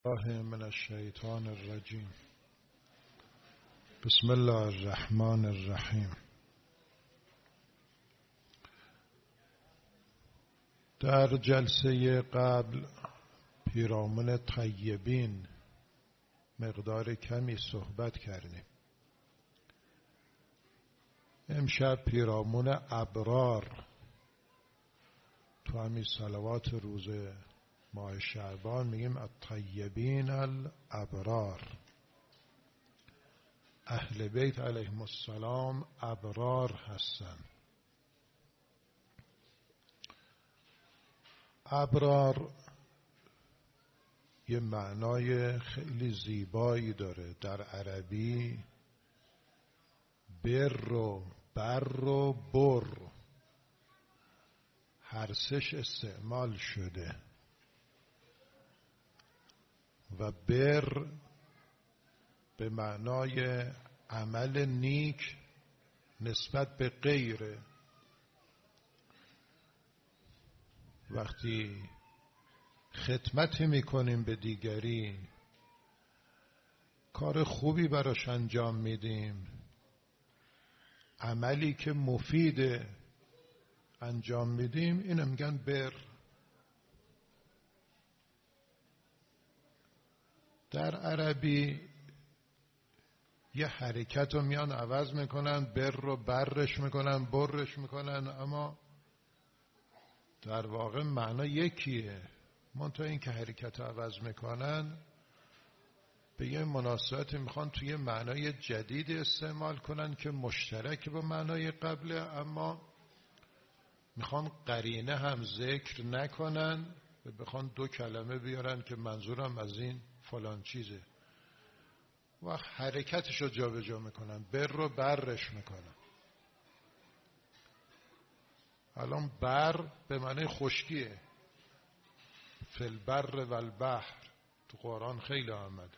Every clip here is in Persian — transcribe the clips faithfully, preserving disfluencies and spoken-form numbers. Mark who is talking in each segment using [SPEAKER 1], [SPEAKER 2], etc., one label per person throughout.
[SPEAKER 1] الله من الشیطان الرجیم. بسم الله الرحمن الرحیم. در جلسه قبل پیرامون طیبین مقدار کمی صحبت کردیم. امشب پیرامون ابرار تو همین صلوات روز ماه شعبان میگیم الطیبین الابرار. اهل بیت علیهم السلام ابرار هستن. ابرار یه معنای خیلی زیبایی داره. در عربی بر و بر و بر هر سش استعمال شده و بر به معنای عمل نیک نسبت به غیره. وقتی خدمتی میکنیم به دیگری، کار خوبی براش انجام میدیم، عملی که مفیده انجام میدیم، اینو میگن بر. در عربی یه حرکت رو میان عوض میکنن، بر رو برش میکنن، برش میکنن، اما در واقع معنا یکیه. منتها این که حرکت رو عوض میکنن به یه مناسبتی میخوان توی معنای جدید استعمال کنن که مشترک با معنای قبله، اما میخوان قرینه هم ذکر نکنن و بخوان دو کلمه بیارن که منظورم از این فلان چیزه و حرکتش رو جا به جا میکنن، بر رو برش میکنن. الان بر به معنی خشکیه، فی البر و البحر تو قرآن خیلی آمده.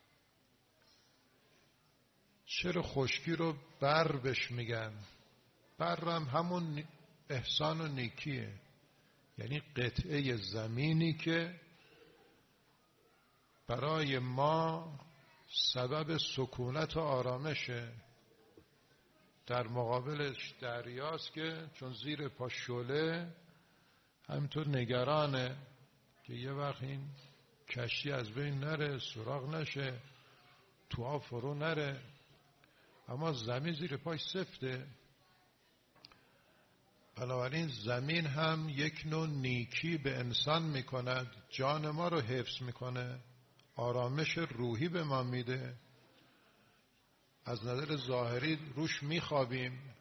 [SPEAKER 1] چرا خشکی رو بر بش میگن؟ بر هم همون احسان و نیکیه، یعنی قطعه زمینی که برای ما سبب سکونت و آرامشه. در مقابلش دریاست که چون زیر پا شله همینطور نگرانه که یه وقت این کشتی از بین نره، سراغ نشه، توها فرو نره، اما زمین زیر پاش سفته. بنابراین زمین هم یک نوع نیکی به انسان میکند، جان ما رو حفظ میکنه، آرامش روحی به ما میده. از نظر ظاهری روش میخوابیم.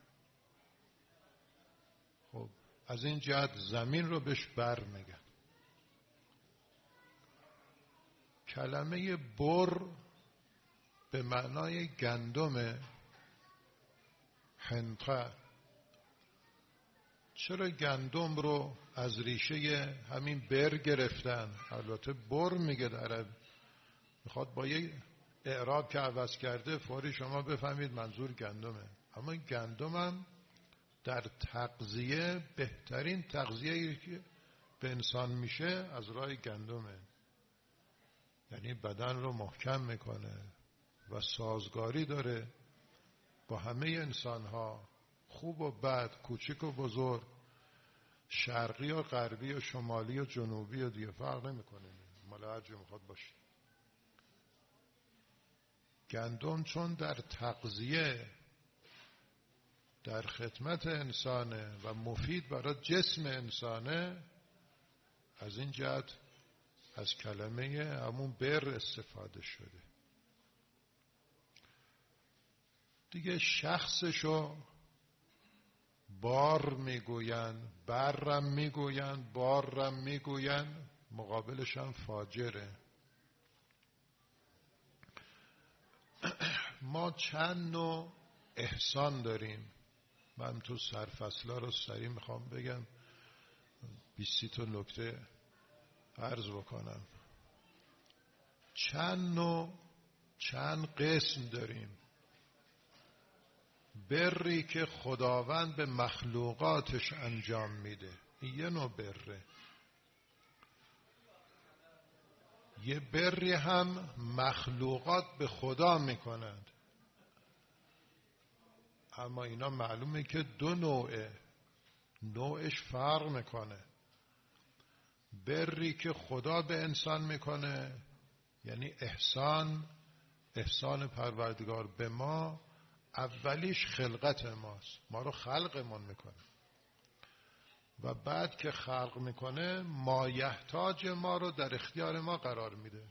[SPEAKER 1] خب از این جهت زمین رو بهش بر میگن. کلمه بر به معنای گندم، حنطه. چرا گندم رو از ریشه همین بر گرفتن؟ البته بر میگه در عرب، میخواد با یه اعراب که عوض کرده فوری شما بفهمید منظور گندمه. اما گندم هم در تغذیه بهترین تغذیه‌ای که به انسان میشه از راه گندمه، یعنی بدن رو محکم میکنه و سازگاری داره با همه انسان ها، خوب و بد، کوچک و بزرگ، شرقی و غربی و شمالی و جنوبی و دیگه فرق نمیکنه، مال هر جا میخواد باشه. گندم چون در تغذیه در خدمت انسانه و مفید برای جسم انسانه، از این جهت از کلمه همون بر استفاده شده. دیگه شخصشو بار میگوین، برم میگوین، بارم میگوین، مقابلش هم فاجره. ما چند نوع احسان داریم. من تو سرفصلا رو سریع میخوام بگم، بیست تا نکته عرض بکنم. چند نوع، چند قسم داریم. بری که خداوند به مخلوقاتش انجام میده، این یه نوع بره. یه بری هم مخلوقات به خدا میکنند، اما اینا معلومه که دو نوعه، نوعش فرق میکنه. بری که خدا به انسان میکنه یعنی احسان، احسان پروردگار به ما، اولیش خلقت ماست، ما رو خلقمون میکنه و بعد که خلق میکنه مایحتاج ما رو در اختیار ما قرار میده.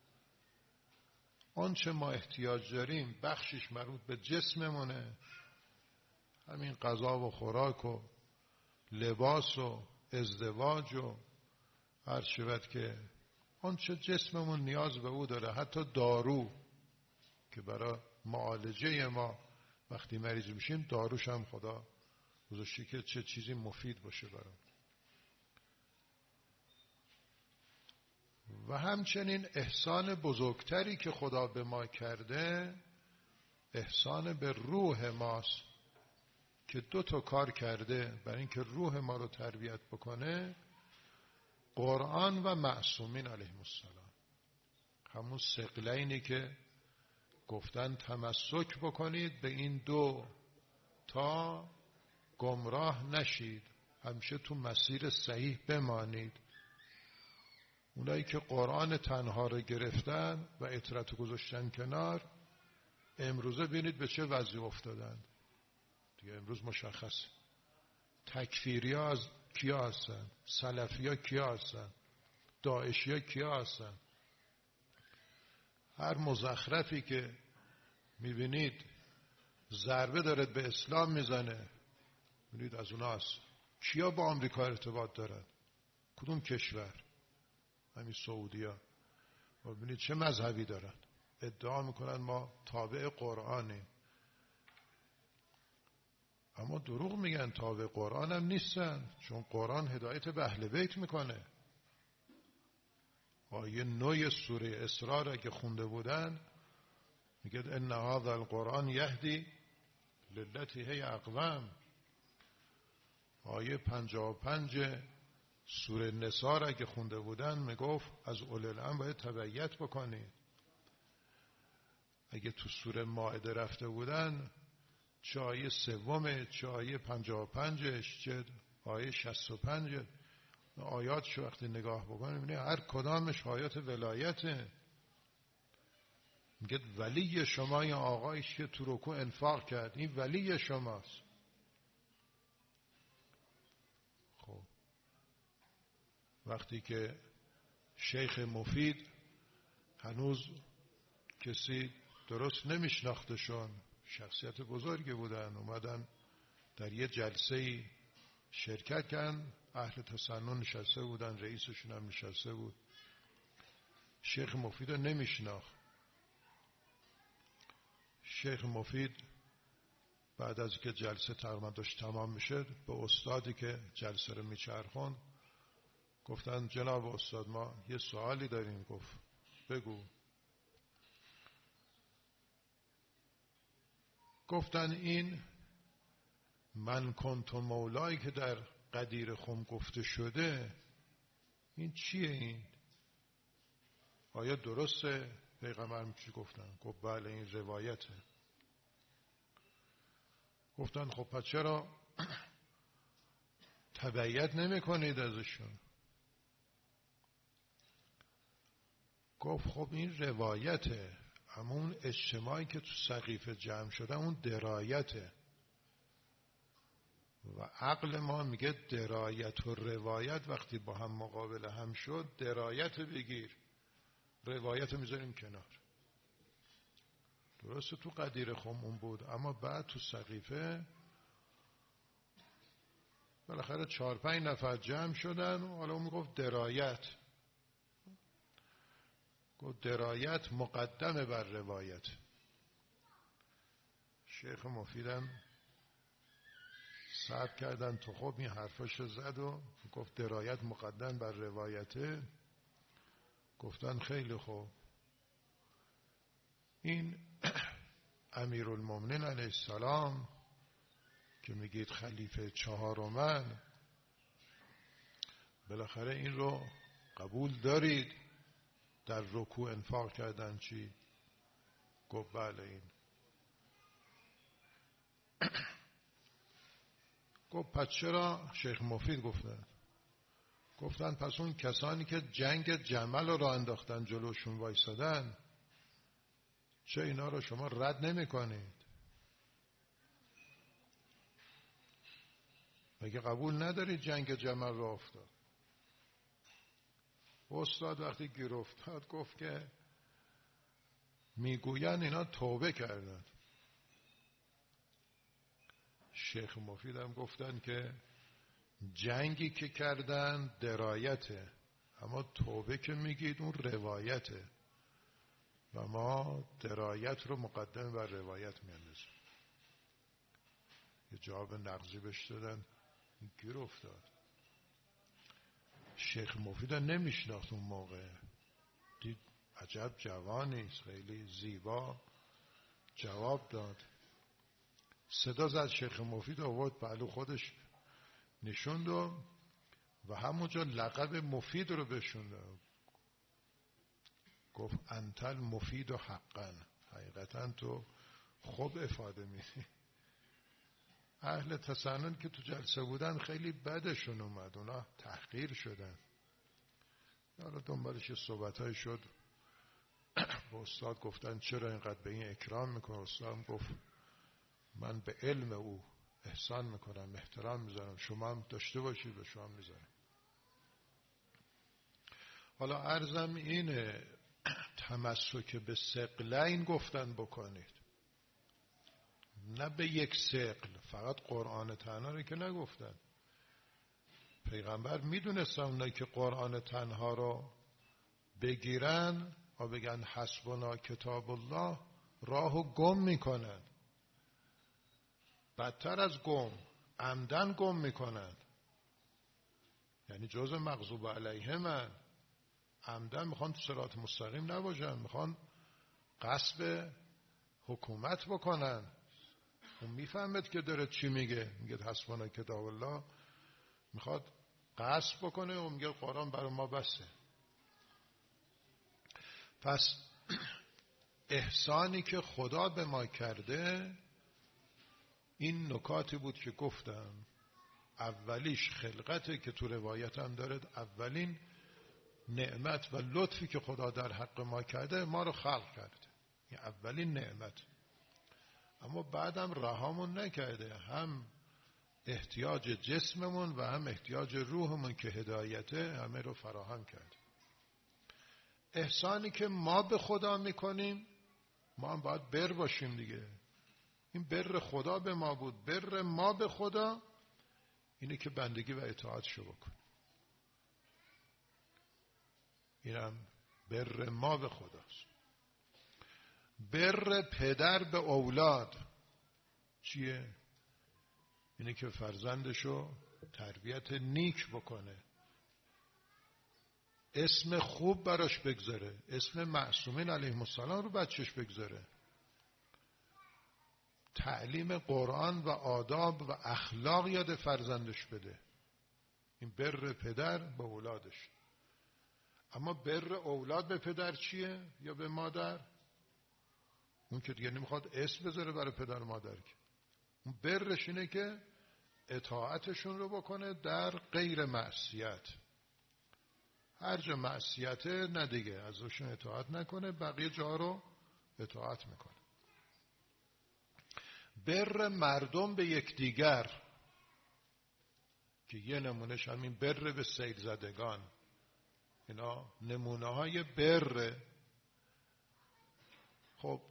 [SPEAKER 1] اون چه ما احتیاج داریم بخشش مربوط به جسممونه، همین غذا و خوراک و لباس و ازدواج و هر شود که اون چه جسممون نیاز به او داره، حتی دارو که برای معالجه ما وقتی مریض میشیم داروش هم خدا گذاشته که چه چیزی مفید باشه برام. و همچنین احسان بزرگتری که خدا به ما کرده احسان به روح ماست که دو تا کار کرده برای اینکه روح ما رو تربیت بکنه، قرآن و معصومین علیهم السلام، همون ثقلینی که گفتن تمسک بکنید به این دو تا گمراه نشید، همیشه تو مسیر صحیح بمانید. اونایی که قرآن تنها رو گرفتن و اطرت گذاشتن کنار، امروزه ببینید به چه وضعی افتادن دیگه. امروز مشخص تکفیری ها از کیا هستن، سلفی ها کیا هستن، داعشی ها کیا هستن. هر مزخرفی که میبینید ضربه دارد به اسلام میزنه، ببینید از اونا هست. کیا با آمریکا ارتباط دارن؟ کدوم کشور؟ همین سعودی ها. و ببینید چه مذهبی دارن، ادعا میکنن ما تابع قرآنیم، اما دروغ میگن، تابع قرآن هم نیستن، چون قرآن هدایت به اهل بیت میکنه. آیه نوی سوره اسراء را که خونده بودن میگه ان هذا القرآن یهدی للتی هی اقوم. آیه پنجاه و پنج سوره نساء را که خونده بودن میگفت از اولی الامر باید تبعیت بکنید. اگه تو سوره مائده رفته بودن، چه آیه سومه، چه آیه پنجاه و پنجش، چه آیه شصت و پنج، آیاتش وقتی نگاه بکنید میبینید هر کدامش آیات ولایته. میگه ولی شما، یا آقایش که تو رکوع انفاق کرد این ولی شماست. خب وقتی که شیخ مفید هنوز کسی درست نمیشناختشون، شخصیت بزرگی بودن، اومدن در یه جلسه شرکت کردن، اهل تسنن نشسته بودن، رئیسشون هم نشسته بود. شیخ مفید رو نمیشناخت. شیخ مفید بعد از که جلسه تقریبا داشت تمام میشد به استادی که جلسه رو میچرخون گفتن جناب استاد ما یه سوالی داریم. گفت بگو. گفتن این من کنت مولایی که در قدیر خم گفته شده این چیه؟ این آیا درسته؟ پیغمبر چی گفتن؟ گفت بله این روایته. گفتن خب پس چرا تبعیت نمی کنید ازشون؟ گفت خب این روایته، اما اون اجتماعی که تو سقیفه جمع شده اون درایته و عقل ما میگه درایت و روایت وقتی با هم مقابل هم شد، درایت بگیر، روایت میذاریم کنار. درسته تو قدیر خم اون بود، اما بعد تو سقیفه بالاخره چهار پنج نفر جمع شدن و حالا اون میگفت درایت. گفت درایت مقدمه بر روایت. شیخ مفیدم صبر کردن تو خب این حرفاش زد و گفت درایت مقدم بر روایته. گفتن خیلی خوب، این امیرالمومنین علیه السلام که میگید خلیفه چهارم، بالاخره این رو قبول دارید در رکوع انفاق کردن چی؟ گفت بله این. گفت پس چرا؟ شیخ مفید گفتن گفتن پس اون کسانی که جنگ جمل رو راه انداختن جلوشون وایسادن، چه اینا رو شما رد نمی کنید؟ مگه قبول ندارید جنگ جمل رو افتاد؟ استاد وقتی گیر افتاد گفت که میگوین اینا توبه کردن. شیخ مفید هم گفتن که جنگی که کردن درایته، اما توبه که میگید اون روایته و ما درایت رو مقدم بر روایت میاندازیم. یه جواب نقضی بهش دادن، گیر افتاد. شیخ مفید نمیشناخت اون موقع، دید عجب جوانیست، خیلی زیبا جواب داد. صدا زد، شیخ مفید آورد پهلو خودش نشوند و و همونجا لقب مفید رو بشوند، گفت انتل مفید و حقا، حقیقتا تو خوب افاده میدی. اهل تسنن که تو جلسه بودن خیلی بدشون اومد، اونا تحقیر شدن. حالا دنبالش یه صحبتای شد، به استاد گفتن چرا اینقدر به این اکرام میکنه؟ استاد گفت من به علم او احسان میکنم، احترام میذارم، شما هم داشته باشید به شما میذارم. حالا عرضم اینه تمسک به ثقلین گفتن بکنید، نه به یک ثقل. فقط قرآن تنها رو که نگفتن. پیغمبر میدونستن اونایی که قرآن تنها رو بگیرن و بگن حسبنا کتاب الله راهو گم میکنن، بدتر از گم عمدن گم میکنن، یعنی جزء مغضوب علیه من عمدن میخوان تو صراط مستقیم نباشن، میخوان غصب حکومت بکنن. اون میفهمد که داره چی میگه، میگه حسبنا کتاب الله، میخواد غصب بکنه و میگه قرآن برای ما بسه. پس احسانی که خدا به ما کرده این نکاتی بود که گفتم. اولیش خلقته که تو روایت هم داره، اولین نعمت و لطفی که خدا در حق ما کرده ما رو خلق کرده، این اولین نعمت. اما بعدم رهامون نکرده، هم احتیاج جسممون و هم احتیاج روحمون که هدایته همه رو فراهم کرده. احسانی که ما به خدا میکنیم ما هم باید بر باشیم دیگه. این بر خدا به ما بود. بر ما به خدا اینه که بندگی و اطاعتشو بکن. اینم بر ما به خداست. بر پدر به اولاد چیه؟ اینه که فرزندشو تربیت نیک بکنه، اسم خوب براش بگذاره، اسم معصومین علیهم السلام رو بچهش بگذاره، تعلیم قرآن و آداب و اخلاق یاد فرزندش بده. این بر پدر به اولادش. اما بر اولاد به پدر چیه؟ یا به مادر؟ اون که دیگه نمیخواد اسم بذاره برای پدر و مادر که. اون برش اینه که اطاعتشون رو بکنه در غیر معصیت. هر جا معصیته نه دیگه ازشون اطاعت نکنه، بقیه جا رو اطاعت میکنه. بر مردم به یکدیگر که یه نمونهش همین بر به سیل زدگان، اینا نمونه های بر. خب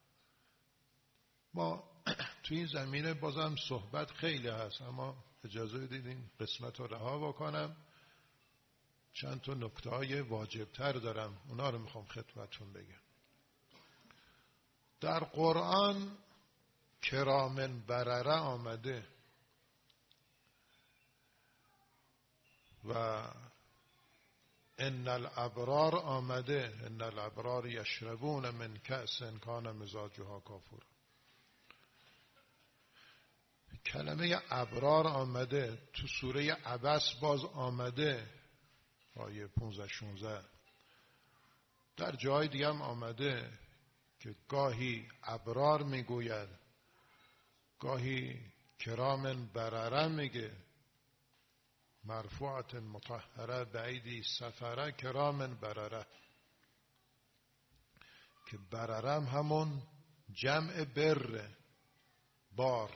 [SPEAKER 1] ما تو این زمینه بازم صحبت خیلی هست، اما اجازه دیدین قسمت رو رها بکنم. چند تا نکته های واجبتر دارم، اونا رو میخوام خدمتتون بگم. در قرآن کرامن برره آمده و ان الابرار آمده، ان الابرار یشربون من کأس کان مزاجها کافور. کلمه ابرار آمده تو سوره عبس، باز آمده آیه پانزده شانزده. در جای دیگه هم آمده که گاهی ابرار میگوید، گاهی کرام برره میگه، مرفوعت مطهره بعیدی سفره کرام برره، که بررم همون جمع بر، بار،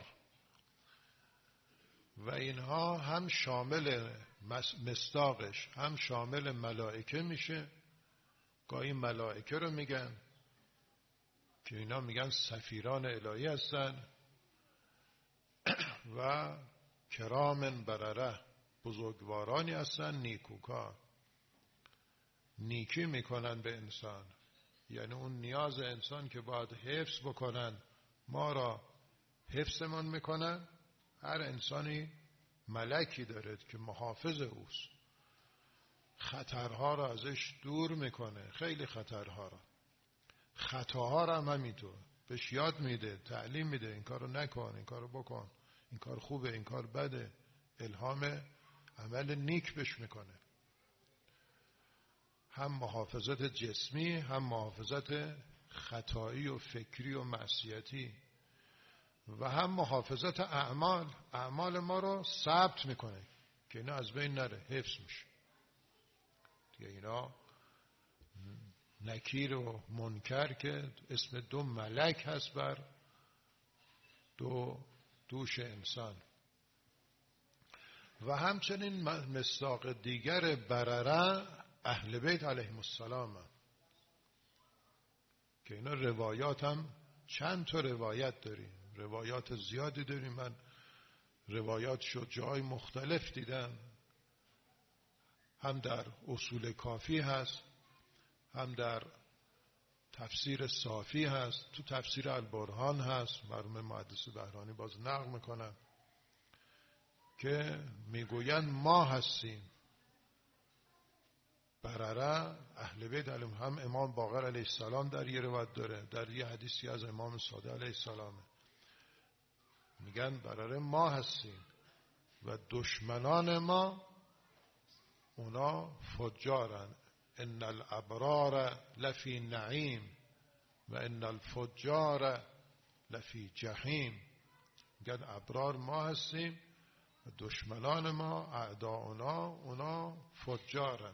[SPEAKER 1] و اینها هم شامل مصداقش هم شامل ملائکه میشه. گاهی ملائکه رو میگن که اینا میگن سفیران الهی هستن، و کرام برره بزرگوارانی هستن، نیکوکار، نیکی میکنن به انسان. یعنی اون نیاز انسان که باید حفظ بکنن، ما را حفظمون میکنن. هر انسانی ملکی داره که محافظ اوست، خطرها را ازش دور میکنه، خیلی خطرها را، خطاها را هم همینطور بهش یاد میده، تعلیم میده، این کارو نکن، این کارو بکن، این کار خوبه، این کار بده، الهام عمل نیک بهش میکنه. هم محافظت جسمی هم محافظت خطایی و فکری و معصیتی، و هم محافظت اعمال. اعمال ما رو ثبت میکنه که اینا از بین نره، حفظ میشه دیگه. اینا نکیر و منکر که اسم دو ملک هست بر دو دوش انسان. و همچنین مصداق دیگر برره اهل بیت علیهم السلام هم. که اینا روایات هم چند تا روایت داریم، روایات زیادی داریم. من روایات شد جای مختلف دیدم، هم در اصول کافی هست، هم در تفسیر صافی هست، تو تفسیر البرهان هست، مرحوم محدث بهرانی باز نقل میکنن که میگوین ما هستیم برره اهل بیت علیهم. هم امام باقر علیه السلام در یه روایت داره، در یه حدیثی از امام صادق علیه السلام میگن برره ما هستیم و دشمنان ما اونا فجارن. ان الابرار لفی نعیم و ان الفجار لفی جحیم. میگن ابرار ما هستیم و دشمنان ما اعداؤنا اونا فجارن.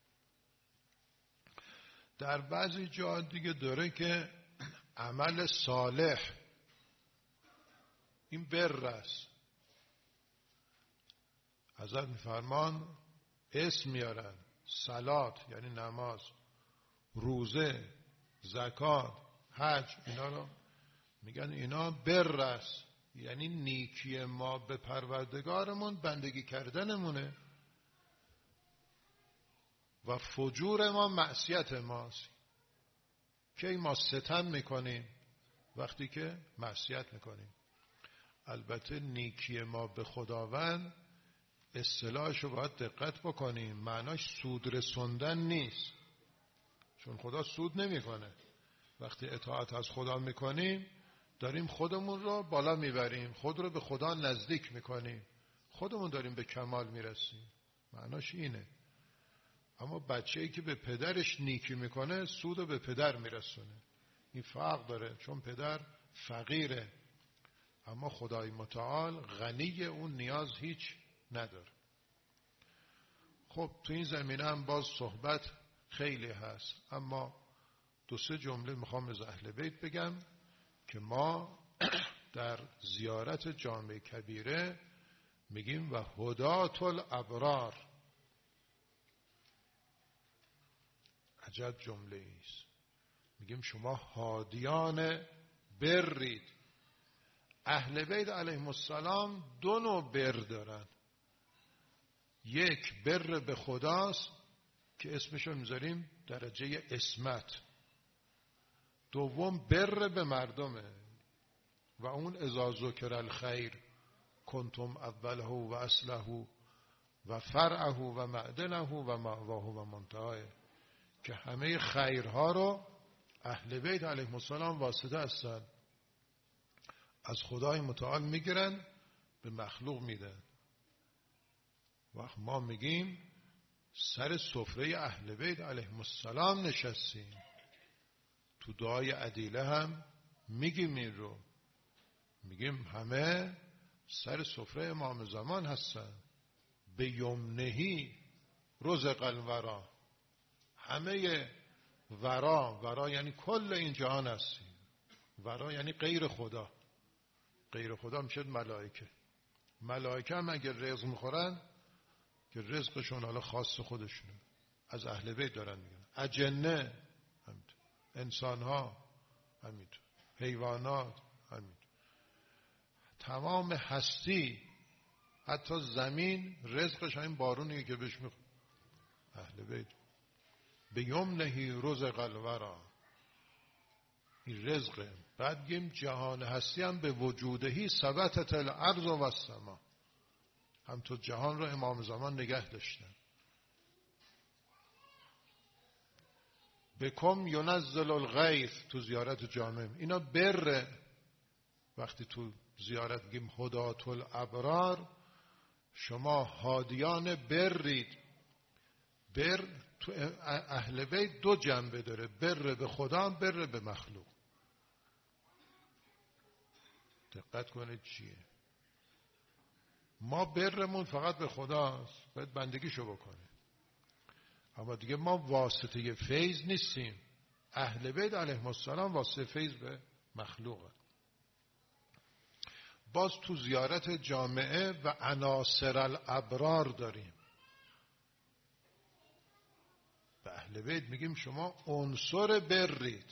[SPEAKER 1] در بعضی جا دیگه داره که عمل صالح این بر است. حضرت میفرمان اسم میارن، صلات یعنی نماز، روزه، زکات، حج، اینا رو میگن اینا بر است، یعنی نیکی ما به پروردگارمون بندگی کردنمونه و فجور ما معصیت ماست. که ما ستم میکنیم وقتی که معصیت میکنیم. البته نیکی ما به خداوند اصطلاحش رو باید دقت بکنیم، معناش سود رسوندن نیست، چون خدا سود نمیکنه. وقتی اطاعت از خدا میکنیم داریم خودمون رو بالا میبریم، خود رو به خدا نزدیک میکنیم، خودمون داریم به کمال میرسیم، معناش اینه. اما بچه‌ای که به پدرش نیکی میکنه سود رو به پدر میرسونه، این فرق داره، چون پدر فقیره اما خدای متعال غنی، اون نیاز هیچ نداره. خب تو این زمینه هم باز صحبت خیلی هست، اما دو سه جمله میخوام از اهل بیت بگم که ما در زیارت جامع کبیره میگیم و هدات الابرار. عجب جمله ایست، میگیم شما هادیان برید. اهل بیت علیهم السلام دو نوع بر دارن، یک بر به خداست که اسمشو میذاریم درجه اسمت، دوم بر به مردمه و اون اذا ذکر الخیر کنتم اوله و اصله و فرعه و معدنه و مأواه و منتهاه، که همه خیرها رو اهل بیت علیهم السلام واسطه هستن، از خدای متعال میگیرن به مخلوق میدن. وقت ما میگیم سر سفره اهل بیت علیهم السلام نشستیم. تو دعای عدیله هم میگیم این رو، میگیم همه سر سفره امام زمان هستن. به یمنهی رزق الورا، همه ورا، ورا یعنی کل این جهان هستیم. ورا یعنی غیر خدا. غیر خدا میشه ملائکه. ملائکه هم اگر رزق میخورن که رزقشون حالا خاص خودشونه، از اهل بیت دارن میگن. اجنه همینطور، انسان ها همینطور، حیوانات همینطور، تمام هستی، حتی زمین رزقش همین بارونیه که بهش میخوره اهل بیت. به یمنهی رزق الورا، این رزقه. بعد گیم جهان هستی هم به وجودهی ثبتت الارض و السما، هم تو جهان رو امام زمان نگه داشتن. بکم ینزل الغیث، تو زیارت جامع اینا بر. وقتی تو زیارت گیم هدات الابرار، شما هادیان برید. بر تو اهل بیت دو جنبه داره، بر به خدا، بر به مخلوق. دقت کنید چیه. ما برمون فقط به خداست، باید بندگیشو بکنه، اما دیگه ما واسطه فیض نیستیم. اهل بیت علیهم السلام واسطه فیض به مخلوقه. باز تو زیارت جامعه و عناصر الابرار داریم. به اهل بیت میگیم شما عنصر برید.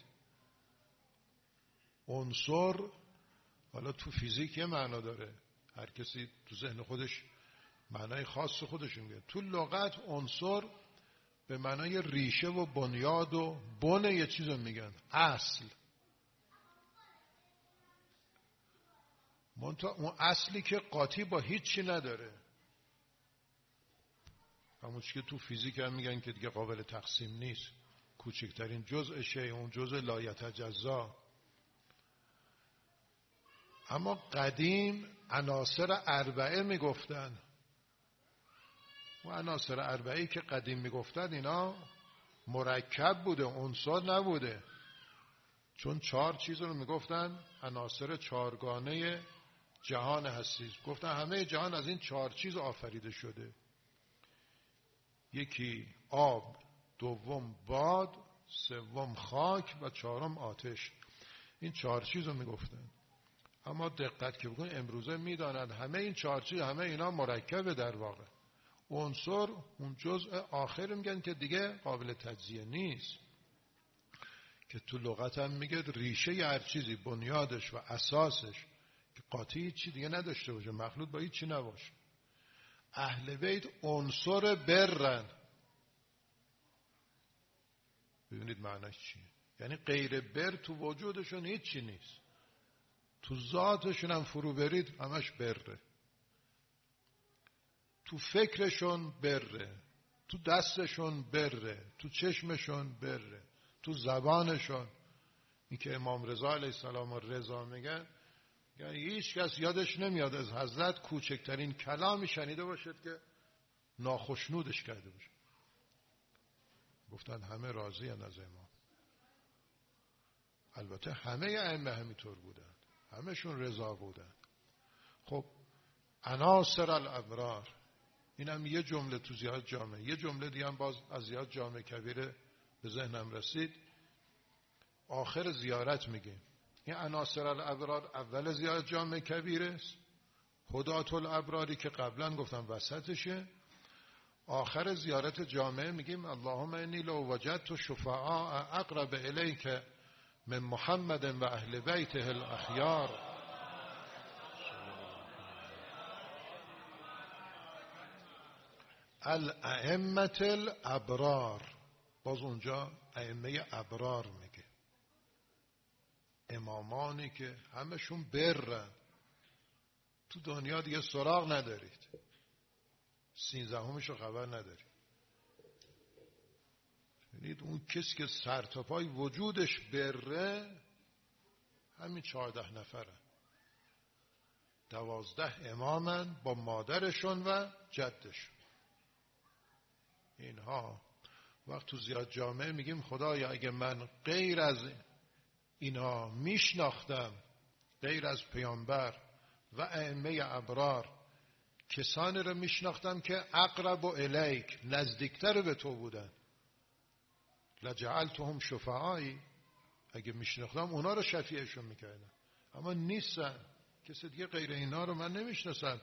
[SPEAKER 1] عنصر حالا تو فیزیک یه معنا داره، هر کسی تو ذهن خودش معنای خاص خودش میگه. تو لغت عنصر به معنای ریشه و بنیاد و بن یه چیز رو میگن، اصل. منتها اون اصلی که قاطی با هیچی نداره، همون که تو فیزیک هم میگن که دیگه قابل تقسیم نیست، کوچکترین جزء شیء، اون جزء لا یتجزا. اما قدیم عناصر اربعه میگفتن. و عناصر اربعه‌ای که قدیم میگفتن اینا مرکب بوده، عنصر نبوده، چون چهار چیز رو میگفتن عناصر چهارگانه جهان هستی. گفتن همه جهان از این چهار چیز آفریده شده. یکی آب، دوم باد، سوم خاک و چهارم آتش. این چهار چیز رو میگفتن. اما دقت که بکن امروزه میدانند همه این چهار چیز، همه اینا مرکبه در واقع. عنصر اون جزء آخر میگن که دیگه قابل تجزیه نیست، که تو لغت هم میگه ریشه هر چیزی، بنیادش و اساسش، که قاطی چی دیگه نداشته باشه، مخلوط با هیچ چی نباشه. اهل بیت عنصر برن. ببینید معنیش چیه. یعنی غیر بر تو وجودشون هیچ چی نیست. تو ذاتشون هم فرو برید همش بره. تو فکرشون بره، تو دستشون بره، تو چشمشون بره، تو زبانشون. این که امام رضا علیه السلام و رضا میگن، یعنی هیچ کس یادش نمیاد از حضرت کوچکترین کلامی شنیده باشد که ناخشنودش کرده باشه. گفتن همه راضی هستند از امام. البته همه ائمه همینطور بودن، همهشون رضا بودن. خب عناصر الابرار، این هم یه جمله تو زیارت جامع. یه جمله دیگه هم باز از زیارت جامع کبیره به ذهنم رسید. آخر زیارت میگه این عناصر الابرار اول زیارت جامع کبیره است، هدات الابراری که قبلا گفتم وسطشه. آخر زیارت جامع میگیم اللهم انی لو وجدت شفعاء اقرب الیک من محمد و اهل بیته الاخیار. الائمه الابرار، باز اونجا ائمه ابرار میگه، امامانی که همشون برن. تو دنیا دیگه سراغ ندارید، سینزدهمش رو خبر ندارید. یعنی اون کسی که سر تا پای وجودش بره همین چهارده نفرن. دوازده امامن با مادرشون و جدشون. اینها. وقت تو زیاد جامعه میگیم خدایا اگه من غیر از اینا میشناختم، غیر از پیامبر و ائمه ابرار کسانی رو میشناختم که اقرب الیک، نزدیکتر به تو بودن، لجعلتهم شفعایی، اگه میشناختم اونا رو شفیعشون میکردم. اما نیستن، کسی دیگه غیر اینا رو من نمیشناسم.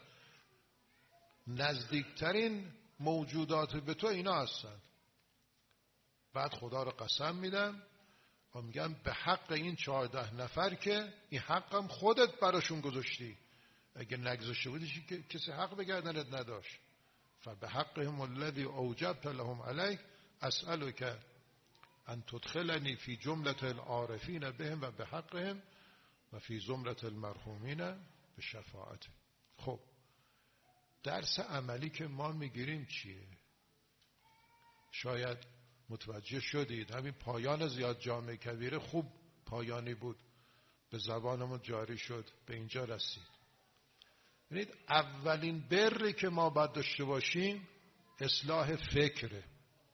[SPEAKER 1] نزدیکترین موجودات به تو اینا هستن. بعد خدا رو قسم میدم و میگم به حق این چهارده نفر که این حقم خودت براشون گذاشتی، اگه نگذاشته بودی که کسی حق به گردنت نداشت. فبه حقهم الذی اوجبت لهم علیک اسألک ان تدخلنی فی جملة العارفین بهم و به حقهم و فی زمرة المرحومین به شفاعت. خب درس عملی که ما میگیریم چیه؟ شاید متوجه شدید همین پایان زیاد جامع کبیره خوب پایانی بود، به زبانمون جاری شد، به اینجا رسید. ببینید اولین بری که ما باید داشته باشیم اصلاح فکره.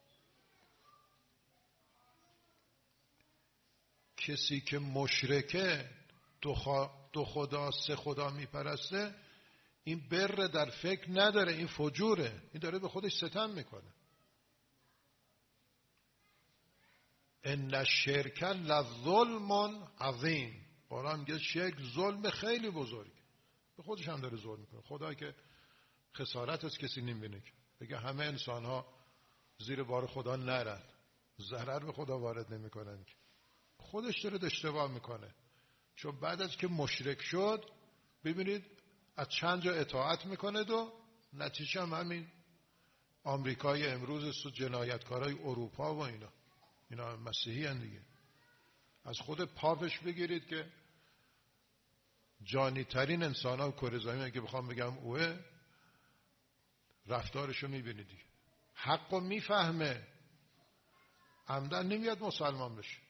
[SPEAKER 1] کسی که مشرکه، دو, خدا، دو خدا سه خدا میپرسته، این بر در فکر نداره، این فجوره، این داره به خودش ستم میکنه. ان الشرک لظلم عظیم، قرآن میگه شرک ظلم خیلی بزرگ، به خودش هم داره ظلم میکنه. خدا که خسارت از کسی نمیبینه که بگه همه انسان ها زیر بار خدا نرن، ضرر به خدا وارد نمیکنن، خودش داره اشتباه میکنه. چون بعد از که مشرک شد ببینید از چند جا اطاعت میکنه و نتیجه هم همین آمریکای امروز و جنایتکارای اروپا و اینا اینا مسیحی هن دیگه. از خود پاپش بگیرید که جانی ترین انسان ها کره زمین، اگه بخوام بگم اوه، رفتارشو میبینید دیگه، حقو میفهمه، عمدن نمیاد مسلمان بشه.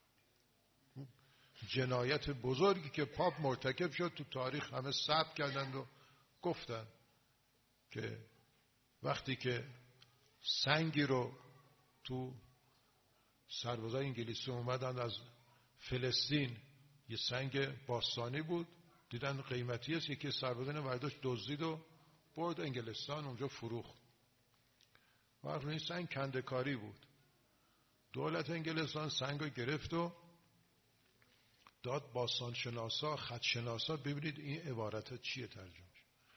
[SPEAKER 1] جنایت بزرگی که پاپ مرتکب شد تو تاریخ همه ثبت کردند و گفتن که وقتی که سنگی رو تو سربازای انگلیسی اومدن از فلسطین، یه سنگ باستانی بود، دیدن قیمتی است، یکی سربازان برداشت دزدید و برد انگلستان، اونجا فروخت. و این سنگ کنده‌کاری بود. دولت انگلستان سنگ رو گرفت و داد باستان شناسا، خط شناسا ببینید این عبارت چیه ترجمه.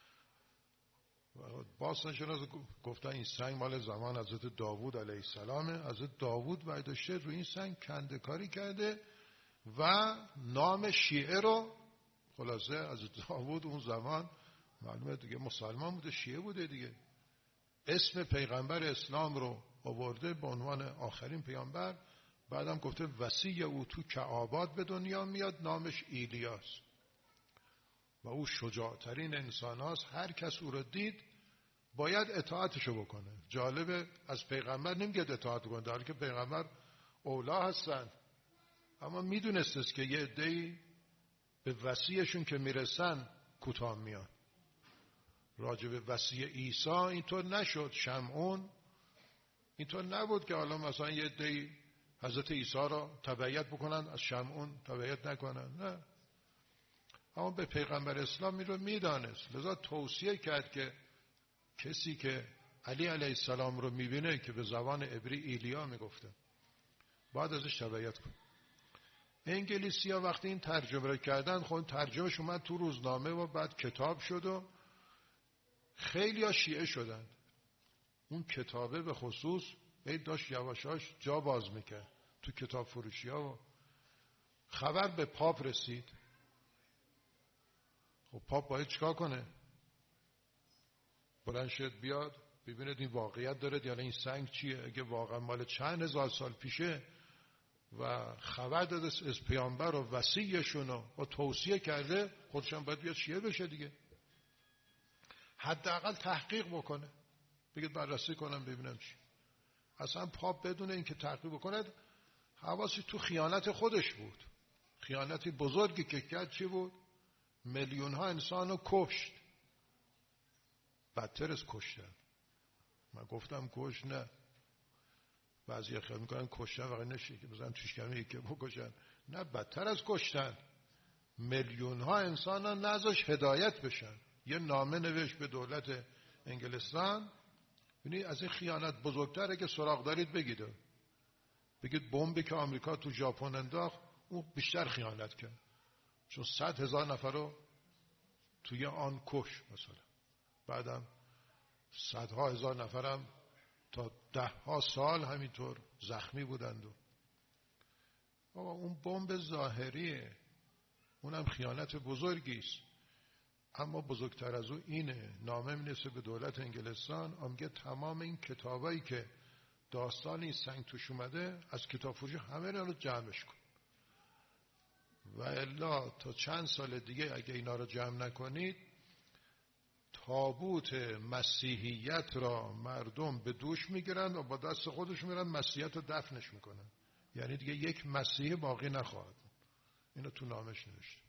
[SPEAKER 1] باستان شناسا گفتن این سنگ مال زمان حضرت داوود علیه السلامه، حضرت داوود برداشته رو این سنگ کنده‌کاری کرده و نام شیعه رو، خلاصه حضرت داوود اون زمان معلومه دیگه مسلمان بوده، شیعه بوده دیگه، اسم پیغمبر اسلام رو آورده به عنوان آخرین پیامبر. بعدم گفته وصی او تو کعبات به دنیا میاد، نامش ایلیاس و او شجاعترین انسان هاست، هر کس او رو دید باید اطاعتشو بکنه. جالبه از پیغمبر نمیگه اطاعت کنه، در حالی که پیغمبر اولا هستن، اما میدونست که یه عده‌ای به وصیشون که میرسن کوتاه میان. راجع به وصی عیسی اینطور نشد. شمعون اینطور نبود که حالا مثلا یه عده‌ای حضرت عیسی را تبعیت بکنن، از شمعون تبعیت نکنن، نه. اما به پیغمبر اسلام این رو میدانست، لذا توصیه کرد که کسی که علی علیه السلام رو میبینه که به زبان عبری ایلیا میگفته باید ازش تبعیت کن. انگلیسی ها وقتی این ترجمه رو کردن، خود ترجمهش اومد تو روزنامه و بعد کتاب شد و خیلی ها شیعه شدن. اون کتابه به خصوص بید داشت یواشاش جا باز میکرد تو کتاب فروشی ها و خبر به پاپ رسید. خب پاپ باید چیکار کنه؟ بلند شد بیاد ببیند این واقعیت داره یا نه، این سنگ چیه؟ اگه واقعا مال چند هزار سال پیشه و خبر داده از پیامبر و وصیشون و توصیه کرده، خودشان باید بیاد شیعه بشه دیگه. حداقل تحقیق بکنه، بگید بررسی کنم ببینم چی. اصلا پاپ بدون اینکه تحقیق بکنه، حواسی تو خیانت خودش بود. خیانتی بزرگی که کرد چی بود؟ میلیون ها انسانو کشت. بدتر از کشتن. من گفتم کش نه، بعضی خیال میکنن کشتن واقعا نشه که بزن توش کمی یکی بکشن. نه، بدتر از کشتن، میلیون ها انسان ها نذاش هدایت بشن. یه نامه نوشت به دولت انگلستان، یعنی از این خیانت بزرگتره که سراغ دارید بگید بگید بمبی که آمریکا تو ژاپن انداخت اون بیشتر خیانت کرد، چون صد هزار نفر رو توی آن کش مثلا، بعدم صدها هزار نفرم تا ده ها سال همینطور زخمی بودند. و آقا اون بمب ظاهریه، اونم خیانت بزرگی است. اما بزرگتر از او اینه، نامه می‌نویسه به دولت انگلستان، میگه تمام این کتابایی که داستان این سنگ توش اومده از کتاب فروشی همه رو جمعش کن، و الا تا چند سال دیگه اگه اینا رو جمع نکنید تابوت مسیحیت را مردم به دوش میگیرن و با دست خودشون میرن مسیحیت رو دفنش میکنن. یعنی دیگه یک مسیحی باقی نخواهد. اینو تو نامش نوشته.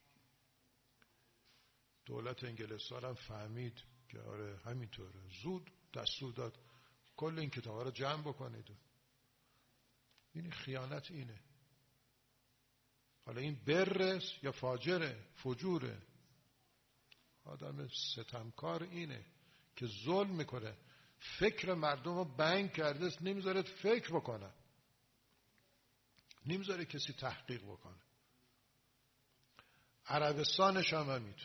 [SPEAKER 1] دولت انگلستان هم فهمید که آره همینطوره، زود دستور داد کل این کتابا رو جمع بکنید. این خیانت اینه. حالا این برست یا فاجره، فجوره. آدم ستمکار اینه که ظلم میکنه، فکر مردم رو بنگ کرده، نمیذاره فکر بکنه، نمیذاره کسی تحقیق بکنه. عربستانش هم همینطور.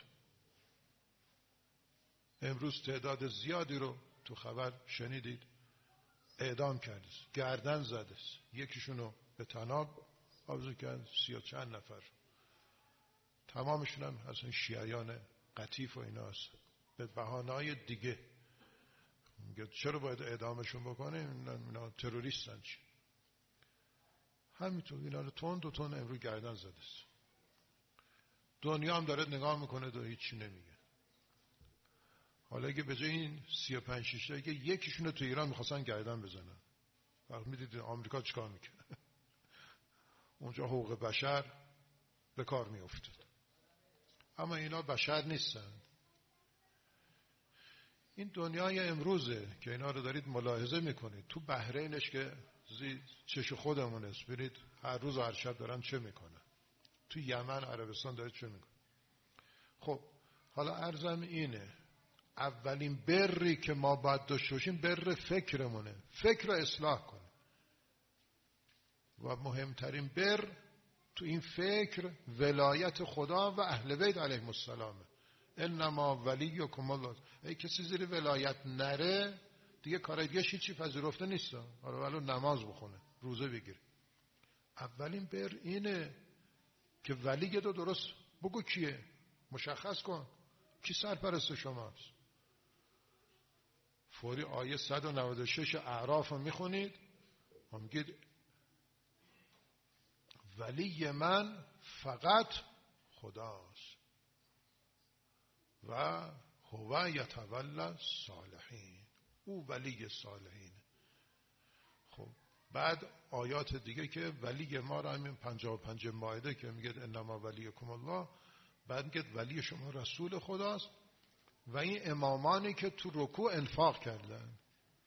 [SPEAKER 1] امروز تعداد زیادی رو تو خبر شنیدید اعدام کرده، گردن زده، یکیشونو به طناب آویزون کرد، سی و چند نفر، تمامشون هم اصلا شیعیان قطیف و اینا هست. به بهانه‌های دیگه میگه چرا باید اعدامشون بکنیم، اینا تروریستن چی. همینطور اینا رو تون دو تون امروز گردن زده است. دنیا هم داره نگاه میکنه و هیچی نمیگه. حالا اگه به جای این سی و پنج شش تا یکیشون رو تو ایران میخواستن گردن بزنن، وقت میدید آمریکا چیکار میکنه؟ اونجا حقوق بشر به کار میافتاد. اما اینا بشر نیستن. این دنیای امروزه که اینا رو دارید ملاحظه میکنید. تو بحرینش که زی چش خودمون است، برید هر روز و هر شب دارن چه میکنن. تو یمن، عربستان داره چه میکنن. خب حالا عرضم اینه، اولین بری که ما باید داشته باشیم بر فکرمونه، فکر رو اصلاح کنیم. و مهمترین بر تو این فکر ولایت خدا و اهل بیت علیهم السلام. انما ولیکم الله. ای کسی زیر ولایت نره دیگه کار دیگه هیچی پذیرفته نیست. حالا ولو نماز بخونه، روزه بگیره. اولین بر اینه که ولی تو درست بگو کیه، مشخص کن کی سرپرست شماست. فوری آیه صد و نود و شش اعراف رو میخونید، هم میگید ولی من فقط خداست و هو یتولی صالحین، او ولی صالحین. خب بعد آیات دیگه که ولی ما را همین پنجاه و پنج مائده که میگه انما ولیکم الله، بعد میگه ولی شما رسول خداست و این امامانی که تو رکوع انفاق کردن.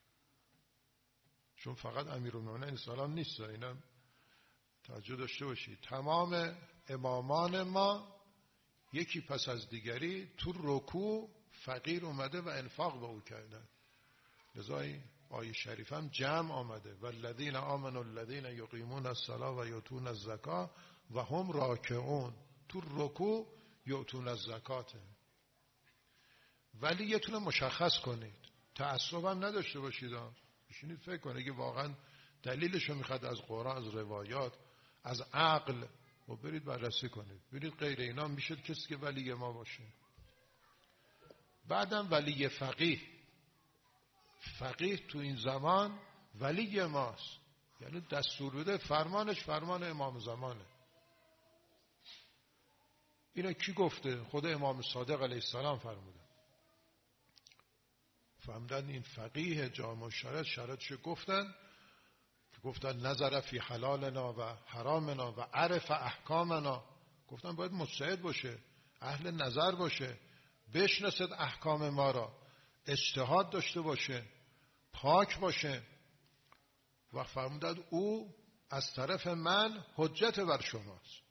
[SPEAKER 1] چون فقط امیرالمومنین سلام نیست، اینا توجه داشته باشید. تمام امامان ما یکی پس از دیگری تو رکوع فقیر اومده و انفاق به او کردن. لذا آیه شریف هم جمع آمده والذین آمنوا الذین یقیمون الصلاة و یؤتون الزکاة و هم راکعون. تو رکوع یؤتون الزکات. ولی یتونه مشخص کنید، تعصب هم نداشته باشید. بشینید فکر کنید که واقعا دلیلشو میخواد از قرآن، از روایات، از عقل، و برید بررسی کنید. برید غیر اینا میشه کسی که ولی ما باشه. بعدم ولی فقیه. فقیه تو این زمان ولی ماست، یعنی دستور بده، فرمانش فرمان امام زمانه. اینا کی گفته؟ خود امام صادق علیه السلام فرموده. فهمدن این فقیه جامع شرط شرطش گفتن که گفتن نظر فی حلالنا و حرامنا و عرف احکامنا. گفتن باید مجتهد باشه، اهل نظر باشه، بشناسد احکام ما را، اجتهاد داشته باشه، پاک باشه. و فرمودند او از طرف من حجت بر شماست.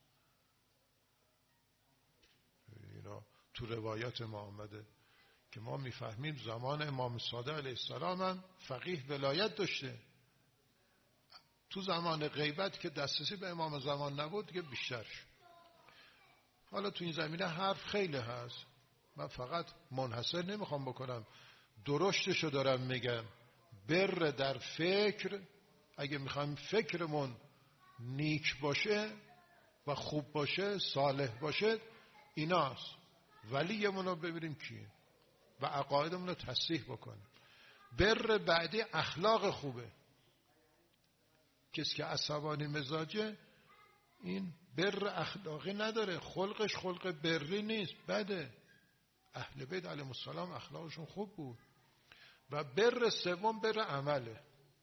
[SPEAKER 1] اینا تو روایات ما آمده که ما میفهمیم زمان امام صادق علیه السلام هم فقیه ولایت داشته. تو زمان غیبت که دسترسی به امام زمان نبود که بیشتر شد. حالا تو این زمینه حرف خیلی هست، من فقط منحصر نمیخوام بکنم، درشتشو دارم میگم. بر در فکر، اگه میخوایم فکرمون نیک باشه و خوب باشه، صالح باشه، ایناست. ولیمون رو ببینیم کیه و عقایدمون رو تصحیح بکنیم. بر بعدی اخلاق خوبه. کسی که عصبانی مزاجه این بر اخلاقی نداره، خلقش خلق بری نیست، بده. اهل بیت علیهم السلام اخلاقشون خوب بود. و بر سوم بر عمله،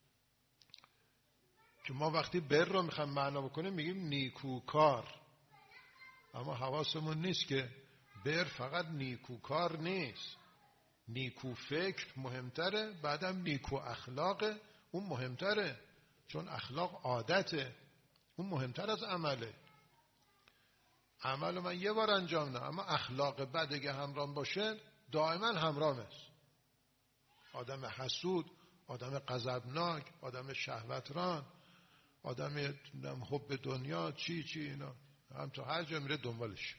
[SPEAKER 1] که ما وقتی بر رو میخوایم معنا بکنیم میگیم نیکوکار، اما حواسمون نیست که بر فقط نیکوکار نیست، نیکو فکر مهمتره، بعدم نیکو اخلاق، اون مهمتره، چون اخلاق عادته، اون مهمتر از عمله. عمل من یه بار انجام نه، اما اخلاق بد اگه همراه باشه دائما همراه است. آدم حسود، آدم غضبناک، آدم شهوتران، آدم حب دنیا، چی چی اینا، هم تو هر جا میره دنبالش.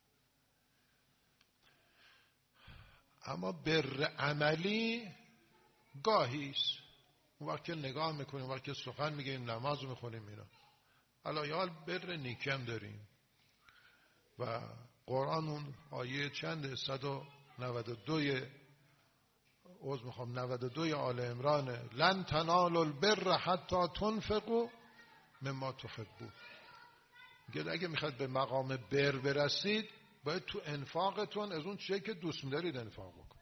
[SPEAKER 1] اما بر عملی گاهیست، اون وقت که نگاه میکنیم، اون وقت که سخن میگیم، نماز میخونیم، اینا الایال بر نیکی هم داریم. و قرآن اون آیه چند صد و نود و دو عوض میخوام نود و دو آل عمرانه، لن تنالوا البر حتی تنفقوا مما تحبون. میگه اگه میخواد به مقام بر برسید باید تو انفاقتون از اون چیزی که دوست می‌دارید انفاق بکن.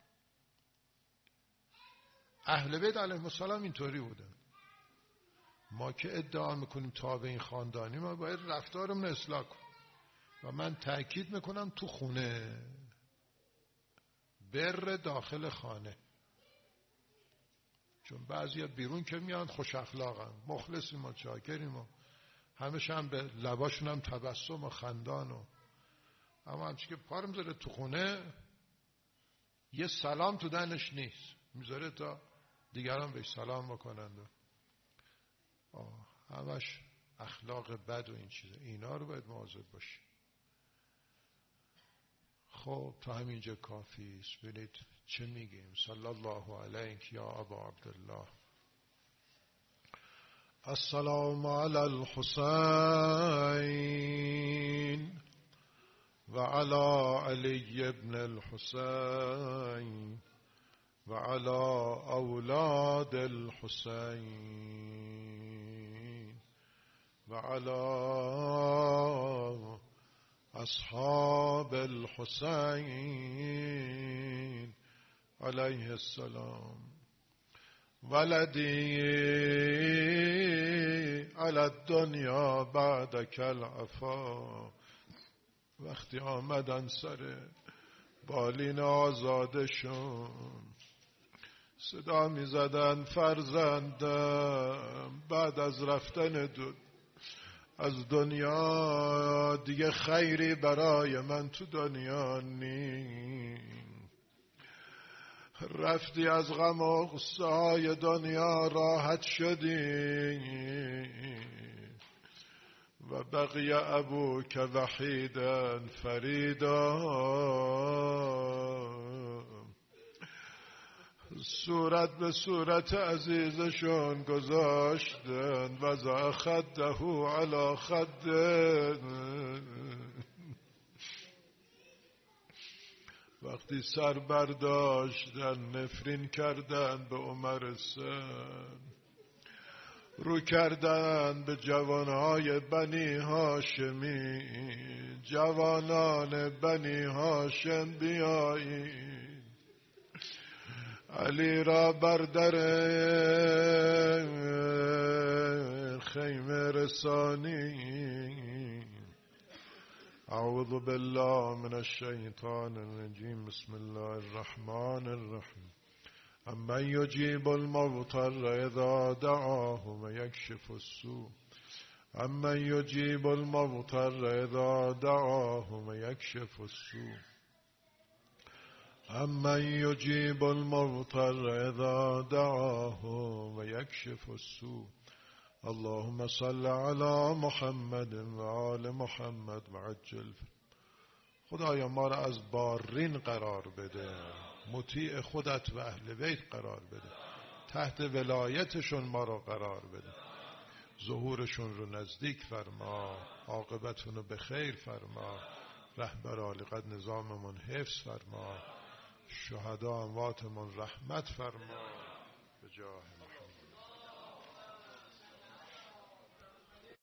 [SPEAKER 1] اهل بیت علیهم السلام اینطوری بودن. ما که ادعا میکنیم تابع این خاندانی، ما باید رفتارمون اصلاح کنیم. و من تأکید میکنم تو خونه، بر داخل خانه، چون بعضی بیرون که میان خوش اخلاقن، مخلصیم و چاکریم و همشه هم به لباشون هم تبسم و خندان و، اما همچی که پار میذاره تو خونه یه سلام تو دهنش نیست، میذاره تا دیگران بهش سلام بکنند و همش اخلاق بد و این چیزه. اینا رو باید مواظب باشی. خب تا همینجا کافی است. ببینید چه میگیم. صلی الله علیک یا ابا عبدالله. السلام علی الحسین و علی علی ابن الحسین و علی اولاد الحسین و علی اصحاب الحسین علیه السلام. ولدی علی الدنیا بعدک العفا. وقتی آمدن سر بالین آزادشون صدا می زدن فرزندم، بعد از رفتن دو از دنیا دیگه خیری برای من تو دنیا نی. رفتی از غم و غصه های دنیا راحت شدی و بقی ابوک وحیدا فریدا. صورت به صورت عزیزشون گذاشتن و ذا خده علی خده. وقتی سر برداشتن نفرین کردن به عمر سن، رو کردن به جوانهای بنی هاشمی. جوانان بنی هاشم بیایید، علی را بر در خیمه رسانی. اعوذ بالله من الشیطان الرجیم. بسم الله الرحمن الرحیم. امن یجیب المضطر اذا دعاه و یکشف السوء امن یجیب المضطر اذا دعاه و یکشف السوء امن یجیب المضطر اذا دعاه و یکشف السوء اللهم صل علی محمد و آل محمد و عجل. خدایا ما را از بارین قرار بده، مطیع خودت و اهل بیت قرار بده، تحت ولایتشون ما را قرار بده، ظهورشون رو نزدیک فرما، عاقبتون رو به خیر فرما، رهبر عالی قدر نظاممون حفظ فرما، شهدا امواتمون رحمت فرما، به جاه